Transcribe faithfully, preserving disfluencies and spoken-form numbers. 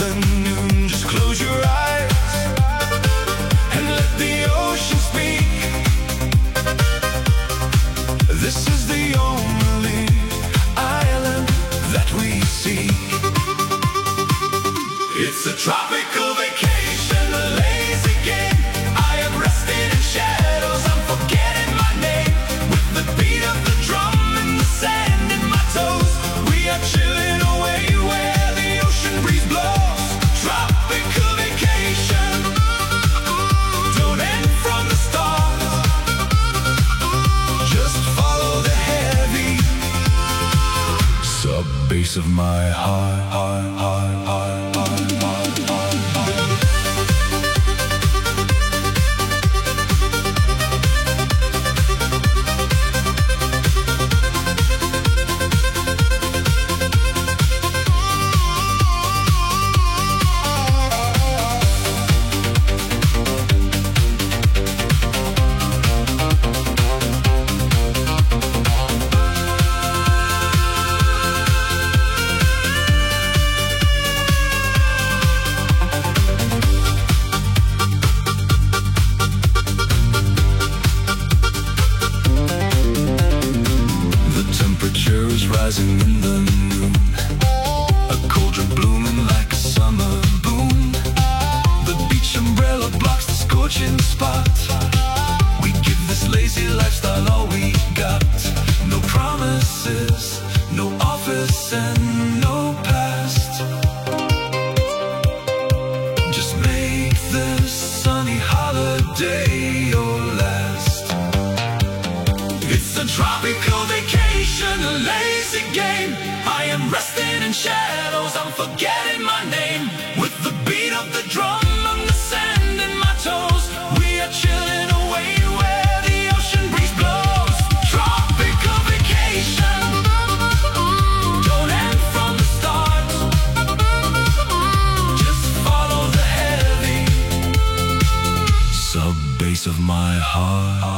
the noon. Just close your eyes and let the ocean speak. This is the only island that we seek. It's a tropical vacation, a lazy game. I am resting in shadows, I'm forgetting my name. With the beat of the drum and the sand in my toes, we are chilling away where the ocean breeze blows. Tropical vacation, don't end from the start. Just follow the heavy sub bass of my heart, heart, heart, heart, heart, heart, heart, heart. Rising in the noon, a cauldron blooming like a summer boom. The beach umbrella blocks the scorching spot. We give this lazy lifestyle all we got. No promises, no office and no past. Just make this sunny holiday your last. It's a tropical vacation, a lazy game. I am resting in shadows, I'm forgetting my name. With the beat of the drum and the sand in my toes, we are chilling away where the ocean breeze blows. Tropical vacation, don't end from the start. Just follow the heavy sub bass of my heart.